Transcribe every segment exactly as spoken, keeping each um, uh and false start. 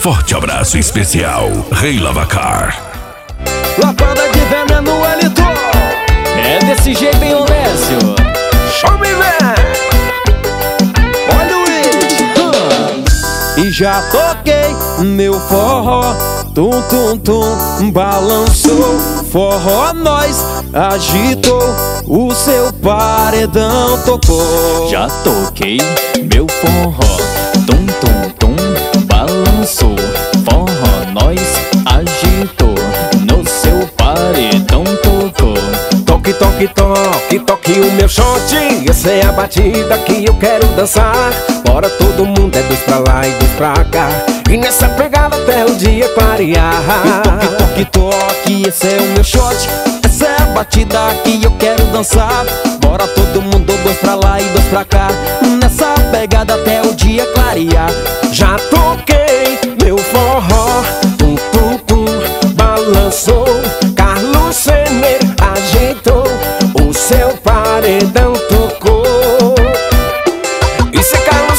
forte abraço especial, Rei Lavacar. Lapada de veneno, Elito. É desse jeito, hein, Olésio? Show me, man. Olha o It. E já toquei meu forró, tum tum tum, balançou. Forró nós agitou, o seu paredão tocou. Já toquei meu forró, tum tum tum, balançou. Forró nós agitou, no seu paredão tocou. Toque, toque, toque, toque o meu shot. Essa é a batida que eu quero dançar. Bora todo mundo, é dois pra lá e dois pra cá. E nessa pegada até o dia clarear. E toque, toque, toque, esse é o meu shot. Essa é a batida que eu quero dançar. Bora todo mundo, dois pra lá e dois pra cá. Nessa pegada até o dia clarear. Já toquei meu forró, tum tum tum, balançou. Carlos Sener ajeitou, o seu paredão tocou. Isso é Carlos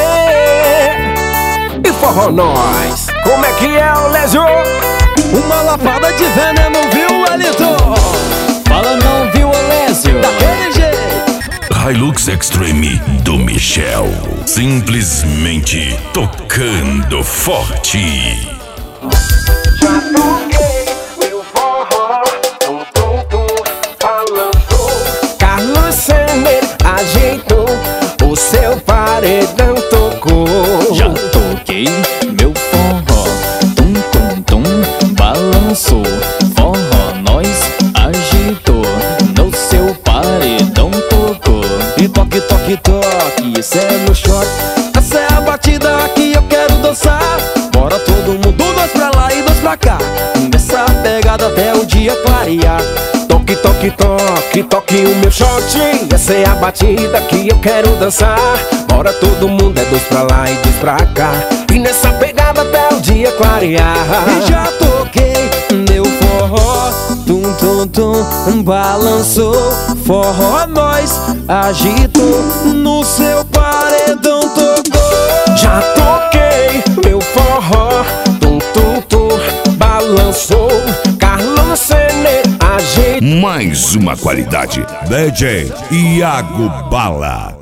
Sener e forró nós. Como é que é, Olésio? Uma lapada de veneno, viu, Elito? Fala não, viu, Olésio? Daquele jeito. Hilux Extreme do Michel, simplesmente tocando forte. Já toquei meu forró, tum tum tum, balançou. Carlos Sener ajeitou, o seu paredão tocou. Já toquei meu forró, tum tum tum, balançou. Forró nós agitou, no seu paredão tocou. E toque, toque, toque, esse é meu shot. Essa é a batida que eu quero dançar. Bora todo mundo, dois pra lá e dois pra cá. Nessa pegada até o dia clarear. Toque, toque, toque, toque o meu shot. Essa é a batida que eu quero dançar. Bora todo mundo, é dois pra lá e dois pra cá. E nessa pegada até o dia clarear. E já toquei meu forró, tum tum tum, balançou. Forró nós agitou, no seu paredão tocou. Já toquei meu forró, tum tum tum, balançou. Carlos Sener ajeitou. Mais uma qualidade, D J Iago Bala.